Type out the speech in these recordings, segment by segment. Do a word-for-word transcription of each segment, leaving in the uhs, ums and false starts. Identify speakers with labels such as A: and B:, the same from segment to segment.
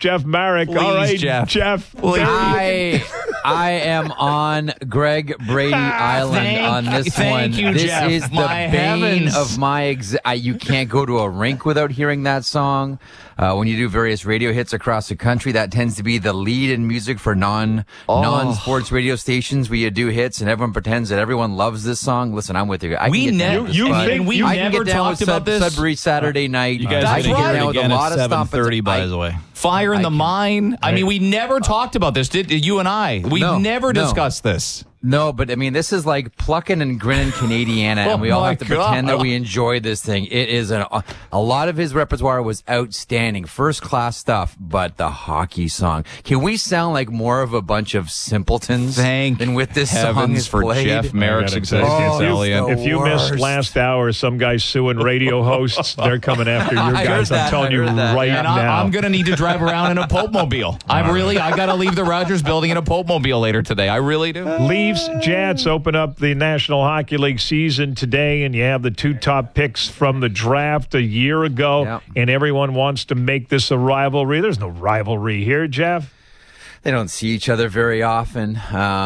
A: Jeff Marek.
B: Please,
A: All right,
B: Jeff.
A: Jeff.
C: I I am on Greg Brady Island
B: Thank-
C: on this
B: thank
C: one.
B: you,
C: this
B: Jeff.
C: is the
B: My
C: bane
B: heavens.
C: of my ex- I, you can't go to a rink without hearing that song. Uh, when you do various radio hits across the country, that tends to be the lead in music for non
B: Oh.
C: non-sports radio stations where you do hits and everyone pretends that everyone loves this song. Listen, I'm with you. I
B: We
C: can get down
B: never-
C: with this,
A: you
C: bud.
A: think-
B: we
C: I can
B: never
C: get down
B: talked
C: with
B: about
C: Sud-
B: this?
C: Sudbury Saturday night.
D: You guys
B: That's
D: are going to
B: right.
D: hear it
C: With a
D: again
C: lot
D: at
C: of stuff,
D: seven thirty,
C: but I-
D: by the way.
B: Fire in
C: I
B: the
C: can-
B: Mine. I mean, we never talked about this, did you and I? We
C: No,
B: never
C: no.
B: discussed this.
C: No, but I mean, this is like plucking and grinning Canadiana,
B: Oh
C: and we all
B: my
C: have to
B: God.
C: pretend that we enjoy this thing. It is an, a lot of his repertoire was outstanding, first class stuff, but the hockey song. Can we sound like more of a bunch of simpletons
B: Thank
C: than with this song
B: heavens
C: is
B: for
C: played?
B: Jeff Marek's
A: I gotta say,
B: existence,
C: Oh,
B: Elliot.
C: the
A: If you missed
C: worst.
A: last hour, some guys suing radio hosts. They're coming after your
C: I heard
A: guys. I'm
C: that,
A: telling
C: I
A: you
C: heard that.
A: right
B: And
A: now.
B: I, I'm going to need to drive around in a Pope Mobile. I really, I got to leave the Rogers building in a Pope Mobile later today. I really do.
A: Leafs Jets open up the National Hockey League season today, and you have the two top picks from the draft a year ago,
C: Yep.
A: and everyone wants to make this a rivalry. There's no rivalry here, Jeff.
C: They don't see each other very often.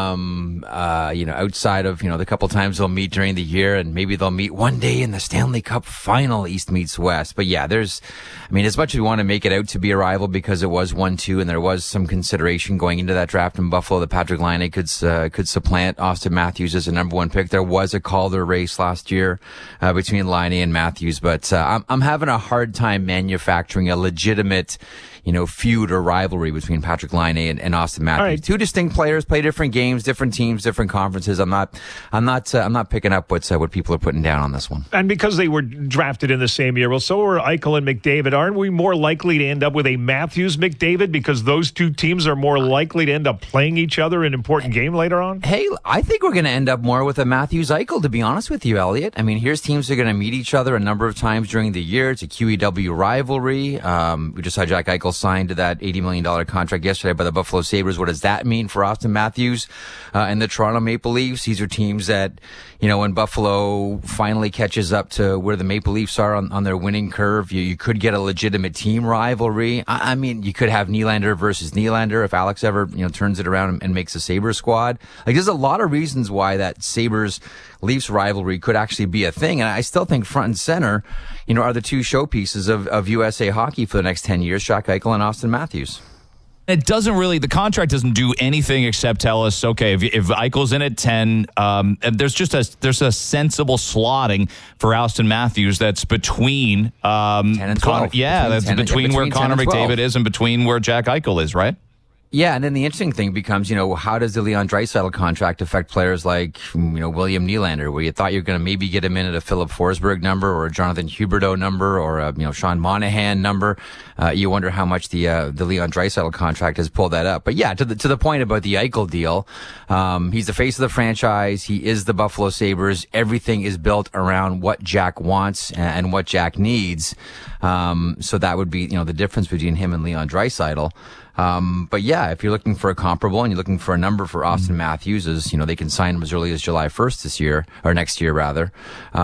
C: Um, uh, you know, outside of, you know, the couple times they'll meet during the year, and maybe they'll meet one day in the Stanley Cup final, East meets West. But yeah, there's, I mean, as much as we want to make it out to be a rival because it was one two and there was some consideration going into that draft in Buffalo that Patrick Laine could, uh, could supplant Austin Matthews as a number one pick. There was a Calder race last year, uh, between Laine and Matthews, but, uh, I'm, I'm having a hard time manufacturing a legitimate, you know, feud or rivalry between Patrick Laine and, and Austin Matthews.
A: right.
C: Two distinct players, play different games, different teams, different conferences. I'm not, I'm not, uh, I'm not picking up what's uh, what people are putting down on this one.
A: And because they were drafted in the same year, well, so were Eichel and McDavid. Aren't we more likely to end up with a Matthews-McDavid because those two teams are more likely to end up playing each other in an important game later on?
C: Hey, I think we're going to end up more with a Matthews Eichel, to be honest with you, Elliot. I mean, here's teams that are going to meet each other a number of times during the year. It's a Q E W rivalry. Um, we just saw Jack Eichel signed to that eighty million dollars contract yesterday by the Buffalo Sabres. What does that mean for Austin Matthews uh, and the Toronto Maple Leafs? These are teams that, you know, when Buffalo finally catches up to where the Maple Leafs are on, on their winning curve, you, you could get a legitimate team rivalry. I, I mean, you could have Nylander versus Nylander if Alex ever, you know, turns it around and, and makes a Sabres squad. Like, there's a lot of reasons why that Sabres Leafs rivalry could actually be a thing. And I still think front and center, you know, are the two showpieces of, of U S A hockey for the next ten years, Jack Eichel and Austin Matthews.
B: It doesn't really, the contract doesn't do anything except tell us, okay, if, if Eichel's in at ten, um, and there's just a, there's a sensible slotting for Austin Matthews that's between, um,
C: ten and
B: Connor,
C: twelve.
B: yeah,
C: Between
B: that's
C: ten and-
B: between,
C: between
B: where
C: ten
B: Connor
C: and twelve.
B: McDavid is and between where Jack Eichel is, right?
C: Yeah, and then the interesting thing becomes, you know, how does the Leon Draisaitl contract affect players like, you know, William Nylander, where you thought you were going to maybe get him in at a Philip Forsberg number or a Jonathan Huberdeau number or a, you know, Sean Monahan number. Uh, you wonder how much the, uh, the Leon Draisaitl contract has pulled that up. But yeah, to the, to the point about the Eichel deal, um, he's the face of the franchise. He is the Buffalo Sabres. Everything is built around what Jack wants and, and what Jack needs. Um, so that would be, you know, the difference between him and Leon Draisaitl. Um, but yeah, if you're looking for a comparable and you're looking for a number for Austin Matthews, as you know, they can sign him as early as July first this year, or next year rather,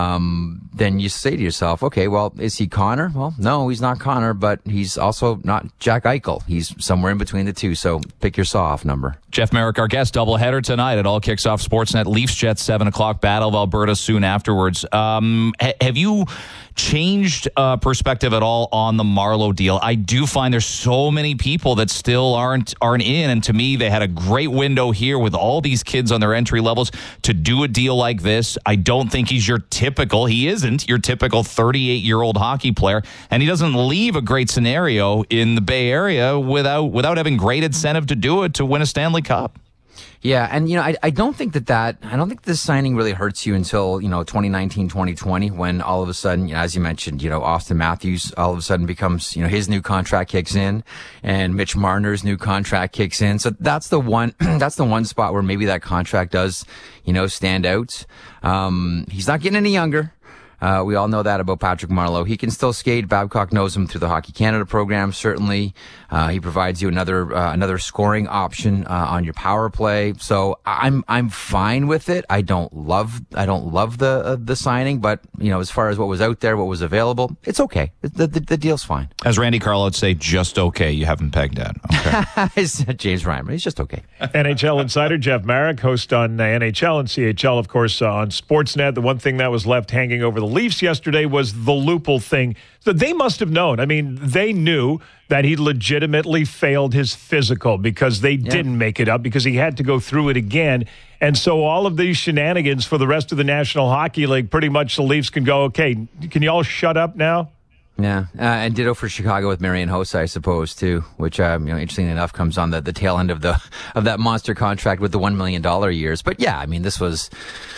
C: um, then you say to yourself, okay, well, is he Connor? Well, no, he's not Connor, but he's also not Jack Eichel. He's somewhere in between the two. So pick your saw-off number.
B: Jeff Marek, our guest, doubleheader tonight. It all kicks off Sportsnet. Leafs Jets, seven o'clock, Battle of Alberta soon afterwards. Um, ha- have you changed uh, perspective at all on the Marleau deal? I do find there's so many people that still aren't aren't in, and to me, they had a great window here with all these kids on their entry levels to do a deal like this. I don't think he's your typical, he isn't your typical thirty-eight-year-old hockey player, and he doesn't leave a great scenario in the Bay Area without without having great incentive to do it to win a Stanley Cup.
C: Yeah, and, you know, I, I don't think that that, I don't think this signing really hurts you until, you know, twenty nineteen, twenty twenty, when all of a sudden, you know, as you mentioned, you know, Austin Matthews all of a sudden becomes, you know, his new contract kicks in and Mitch Marner's new contract kicks in. So that's the one, that's the one spot where maybe that contract does, you know, stand out. Um, he's not getting any younger. Uh, we all know that about Patrick Marleau. He can still skate. Babcock knows him through the Hockey Canada program, certainly. Uh, he provides you another uh, another scoring option uh, on your power play. So I'm I'm fine with it. I don't love I don't love the uh, the signing, but you know, as far as what was out there, what was available, it's okay. The the, the deal's fine.
B: As Randy Carlo would say, just okay. You haven't pegged at. Okay.
C: James Reimer, he's just okay.
A: N H L insider Jeff Marek, host on uh, N H L and C H L, of course, uh, on Sportsnet. The one thing that was left hanging over the Leafs yesterday was the Lupul thing. So they must have known. I mean, they knew that he legitimately failed his physical because they yeah. didn't make it up, because he had to go through it again. And so all of these shenanigans for the rest of the National Hockey League, pretty much the Leafs can go, okay, can you all shut up now?
C: Yeah, uh, and ditto for Chicago with Marian Hossa, I suppose, too, which, um, you know, interestingly enough, comes on the, the tail end of the of that monster contract with the one million dollars years. But yeah, I mean, this was,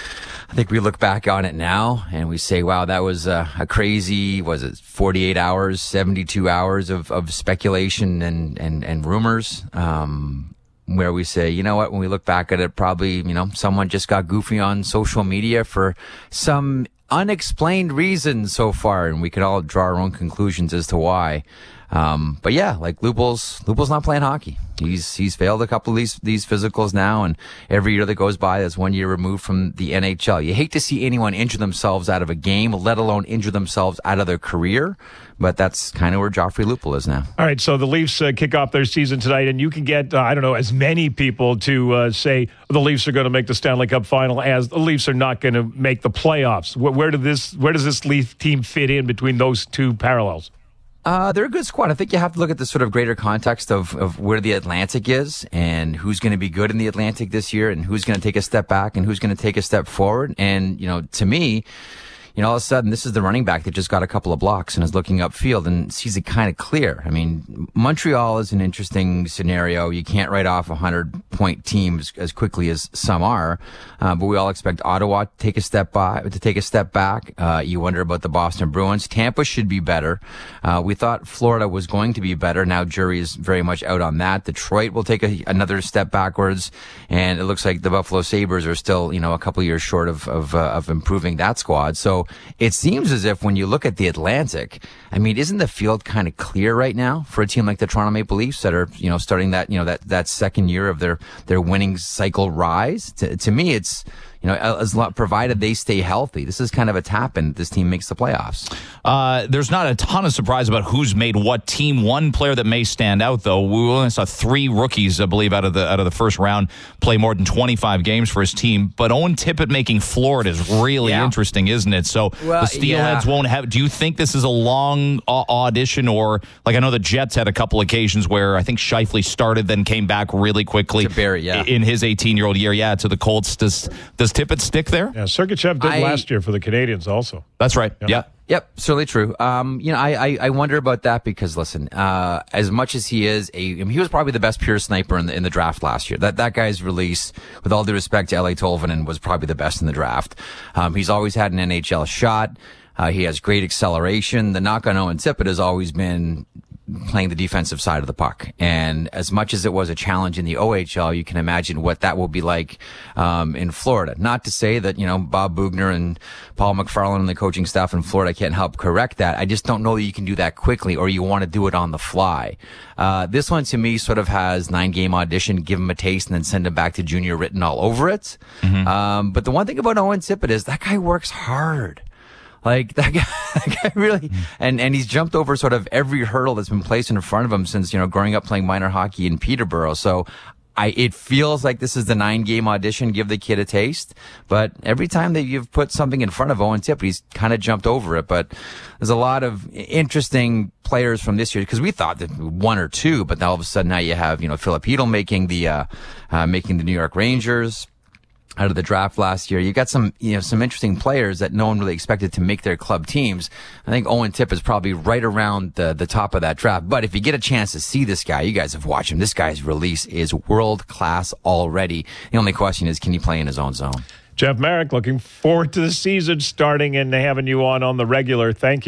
C: I think we look back on it now and we say, wow, that was a, a crazy, was it forty-eight hours, seventy-two hours of, of speculation and, and, and rumors, um, where we say, you know what, when we look back at it, probably, you know, someone just got goofy on social media for some unexplained reasons so far, and we could all draw our own conclusions as to why. Um, but yeah, like Lupul's, Lupul's not playing hockey. He's, he's failed a couple of these, these physicals now, and every year that goes by is one year removed from the N H L. You hate to see anyone injure themselves out of a game, let alone injure themselves out of their career. But that's kind of where Joffrey Lupul is now.
A: All right, so the Leafs uh, kick off their season tonight, and you can get, uh, I don't know, as many people to uh, say the Leafs are going to make the Stanley Cup final as the Leafs are not going to make the playoffs. Where, where, do this, where does this Leaf team fit in between those two parallels?
C: Uh, they're a good squad. I think you have to look at the sort of greater context of, of where the Atlantic is and who's going to be good in the Atlantic this year and who's going to take a step back and who's going to take a step forward. And, you know, to me, you know, all of a sudden, this is the running back that just got a couple of blocks and is looking upfield and sees it kind of clear. I mean, Montreal is an interesting scenario. You can't write off a hundred-point team as, as quickly as some are, uh, but we all expect Ottawa to take a step by, to take a step back. Uh, you wonder about the Boston Bruins. Tampa should be better. Uh, we thought Florida was going to be better. Now, jury is very much out on that. Detroit will take a, another step backwards, and it looks like the Buffalo Sabres are still, you know, a couple years short of of, uh, of improving that squad. So it seems as if when you look at the Atlantic, I mean, isn't the field kind of clear right now for a team like the Toronto Maple Leafs that are, you know, starting that, you know, that, that second year of their, their winning cycle rise? To, to me, it's, you know, as long, provided they stay healthy, this is kind of a tap in. This team makes the playoffs.
B: Uh, there's not a ton of surprise about who's made what team. One player that may stand out, though, we only saw three rookies, I believe, out of the out of the first round play more than twenty-five games for his team. But Owen Tippett making Florida is really yeah. interesting, isn't it? So well, the Steelheads yeah. won't have. Do you think this is a long uh, audition, or like I know the Jets had a couple occasions where I think Scheifele started, then came back really quickly
C: to Barry, yeah.
B: in his eighteen-year-old year, yeah, to the Colts. Does does Tippett stick there?
A: Yeah, Sergachev did I, last year for the Canadians also.
B: That's right. Yep. Yeah.
C: Yep, certainly true. Um, you know, I, I, I wonder about that because, listen, uh, as much as he is a, I mean, he was probably the best pure sniper in the, in the draft last year. That, that guy's release, with all due respect to L A Tolvanen, was probably the best in the draft. Um, he's always had an N H L shot. Uh, he has great acceleration. The knock on Owen Tippett has always been playing the defensive side of the puck. And as much as it was a challenge in the O H L, you can imagine what that will be like um, in Florida. Not to say that, you know, Bob Bugner and Paul McFarland and the coaching staff in Florida can't help correct that. I just don't know that you can do that quickly or you want to do it on the fly. Uh, this one to me sort of has nine game audition, give him a taste and then send him back to junior written all over it. Mm-hmm. Um, but the one thing about Owen Tippett is that guy works hard. Like that guy, that guy really, and, and he's jumped over sort of every hurdle that's been placed in front of him since, you know, growing up playing minor hockey in Peterborough. So I, it feels like this is the nine game audition. Give the kid a taste. But every time that you've put something in front of Owen Tippett, he's kind of jumped over it. But there's a lot of interesting players from this year because we thought that one or two, but now all of a sudden now you have, you know, Philip Hedl making the, uh, uh, making the New York Rangers out of the draft last year. You got some, you know, some interesting players that no one really expected to make their club teams. I think Owen Tippett is probably right around the, the top of that draft. But if you get a chance to see this guy, you guys have watched him. This guy's release is world class already. The only question is, can he play in his own zone?
A: Jeff Marek, looking forward to the season starting and having you on on the regular. Thank you.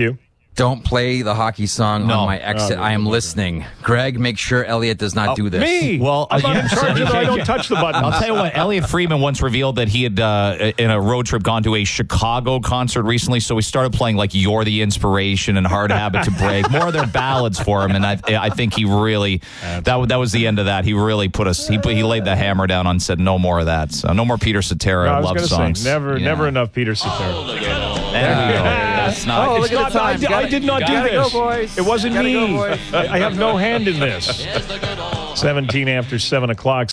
C: Don't play the hockey song
B: No.
C: on my exit.
A: No,
C: I am
A: no, no.
C: listening. Greg, make sure Elliot does not do this.
A: Me?
B: Well,
A: I'm not
B: yeah,
A: in charge of it. I don't touch the button.
B: I'll tell you what, Elliot Friedman once revealed that he had, uh, in a road trip, gone to a Chicago concert recently, so he started playing, like, You're the Inspiration and Hard Habit to Break, more of their ballads for him, and I, I think he really, that, that was the end of that. He really put us, he, he laid the hammer down and said, no more of that. So no more Peter Cetera
A: No, I was
B: love
A: gonna
B: songs.
A: say, never,
B: Yeah.
A: never enough Peter Cetera.
B: There we go. That's not,
C: Oh,
B: it's
C: look at
A: Not-
C: the time.
A: I, did- I did not do
C: Gotta
A: this.
C: go, boys.
A: It wasn't
C: Gotta
A: me.
C: go, boys.
A: I I have no hand in this. seventeen after seven o'clock.